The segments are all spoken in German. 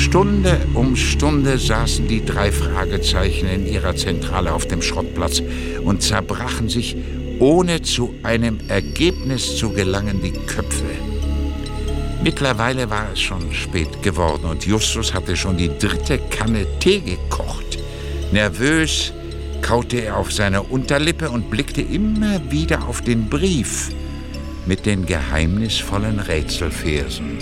Stunde um Stunde saßen die 3 Fragezeichen in ihrer Zentrale auf dem Schrottplatz und zerbrachen sich, ohne zu einem Ergebnis zu gelangen, die Köpfe. Mittlerweile war es schon spät geworden und Justus hatte schon die 3. Kanne Tee gekocht. Nervös kaute er auf seiner Unterlippe und blickte immer wieder auf den Brief mit den geheimnisvollen Rätselversen.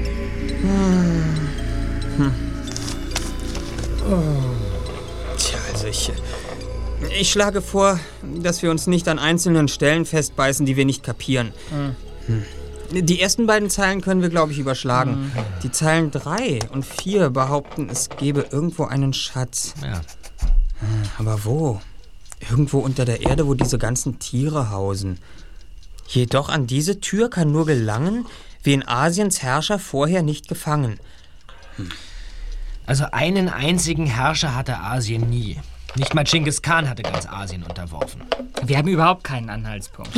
Tja, also ich schlage vor, dass wir uns nicht an einzelnen Stellen festbeißen, die wir nicht kapieren. Die ersten beiden Zeilen können wir, glaube ich, überschlagen. Die Zeilen 3 und 4 behaupten, es gebe irgendwo einen Schatz. Ja. Aber wo? Irgendwo unter der Erde, wo diese ganzen Tiere hausen. Jedoch an diese Tür kann nur gelangen, wen Asiens Herrscher vorher nicht gefangen. Also einen einzigen Herrscher hatte Asien nie. Nicht mal Genghis Khan hatte ganz Asien unterworfen. Wir haben überhaupt keinen Anhaltspunkt.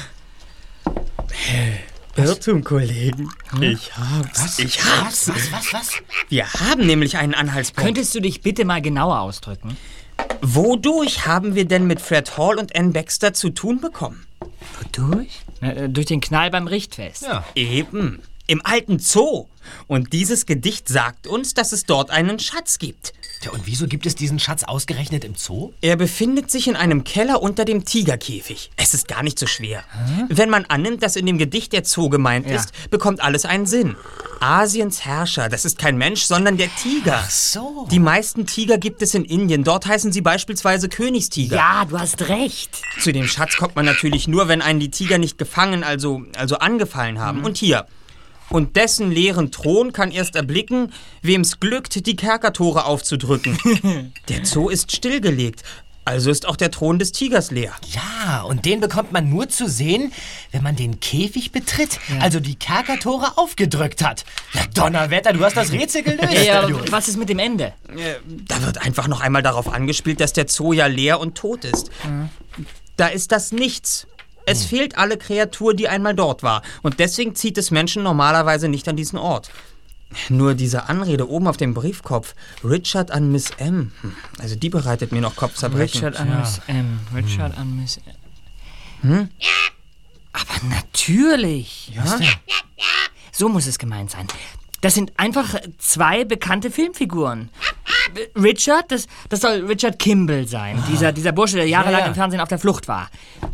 Irrtum, Kollegen. Ich hab's. Was? Wir haben nämlich einen Anhaltspunkt. Könntest du dich bitte mal genauer ausdrücken? Wodurch haben wir denn mit Fred Hall und Ann Baxter zu tun bekommen? Wodurch? Durch den Knall beim Richtfest. Ja. Eben, im alten Zoo. Und dieses Gedicht sagt uns, dass es dort einen Schatz gibt. Tja, und wieso gibt es diesen Schatz ausgerechnet im Zoo? Er befindet sich in einem Keller unter dem Tigerkäfig. Es ist gar nicht so schwer. Wenn man annimmt, dass in dem Gedicht der Zoo gemeint ist, bekommt alles einen Sinn. Asiens Herrscher, das ist kein Mensch, sondern der Tiger. Ach so. Die meisten Tiger gibt es in Indien. Dort heißen sie beispielsweise Königstiger. Ja, du hast recht. Zu dem Schatz kommt man natürlich nur, wenn einen die Tiger nicht gefangen, also angefallen haben. Und hier. Und dessen leeren Thron kann erst erblicken, wem's glückt, die Kerkertore aufzudrücken. Der Zoo ist stillgelegt, also ist auch der Thron des Tigers leer. Ja, und den bekommt man nur zu sehen, wenn man den Käfig betritt, also die Kerkertore aufgedrückt hat. Ja, Donnerwetter, du hast das Rätsel gelöst. Ja, was ist mit dem Ende? Da wird einfach noch einmal darauf angespielt, dass der Zoo ja leer und tot ist. Da ist das Nichts. Es fehlt alle Kreatur, die einmal dort war. Und deswegen zieht es Menschen normalerweise nicht an diesen Ort. Nur diese Anrede oben auf dem Briefkopf. Richard an Miss M. Also die bereitet mir noch Kopfzerbrechen. Richard an Miss M. Richard an Miss M. Aber natürlich. Ja? So muss es gemeint sein. Das sind einfach 2 bekannte Filmfiguren. Richard, das soll Richard Kimball sein. Dieser Bursche, der jahrelang im Fernsehen auf der Flucht war.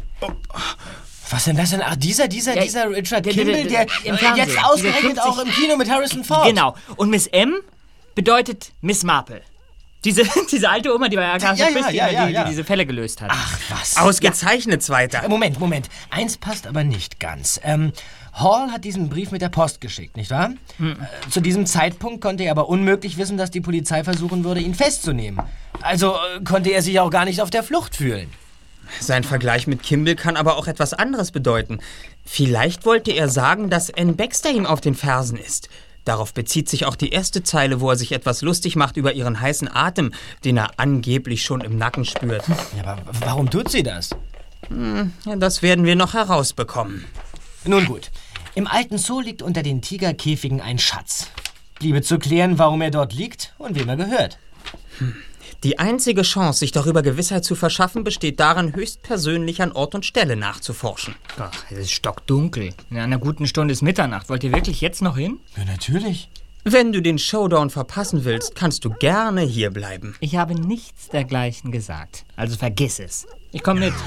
Was denn das denn? Ach, dieser Richard Kimball, der im Fernsehen, jetzt ausgerechnet auch im Kino mit Harrison Ford. Genau. Und Miss M bedeutet Miss Marple. Diese alte Oma, die bei Agatha Christie die diese Fälle gelöst hat. Ach, was? Ausgezeichnet, Zweiter. Moment. Eins passt aber nicht ganz. Hall hat diesen Brief mit der Post geschickt, nicht wahr? Zu diesem Zeitpunkt konnte er aber unmöglich wissen, dass die Polizei versuchen würde, ihn festzunehmen. Also konnte er sich auch gar nicht auf der Flucht fühlen. Sein Vergleich mit Kimball kann aber auch etwas anderes bedeuten. Vielleicht wollte er sagen, dass Ann Baxter ihm auf den Fersen ist. Darauf bezieht sich auch die erste Zeile, wo er sich etwas lustig macht über ihren heißen Atem, den er angeblich schon im Nacken spürt. Ja, aber warum tut sie das? Das werden wir noch herausbekommen. Nun gut. Im alten Zoo liegt unter den Tigerkäfigen ein Schatz. Bliebe zu klären, warum er dort liegt und wem er gehört. Die einzige Chance, sich darüber Gewissheit zu verschaffen, besteht darin, höchstpersönlich an Ort und Stelle nachzuforschen. Ach, es ist stockdunkel. In einer guten Stunde ist Mitternacht. Wollt ihr wirklich jetzt noch hin? Ja, natürlich. Wenn du den Showdown verpassen willst, kannst du gerne hier bleiben. Ich habe nichts dergleichen gesagt. Also vergiss es. Ich komme mit.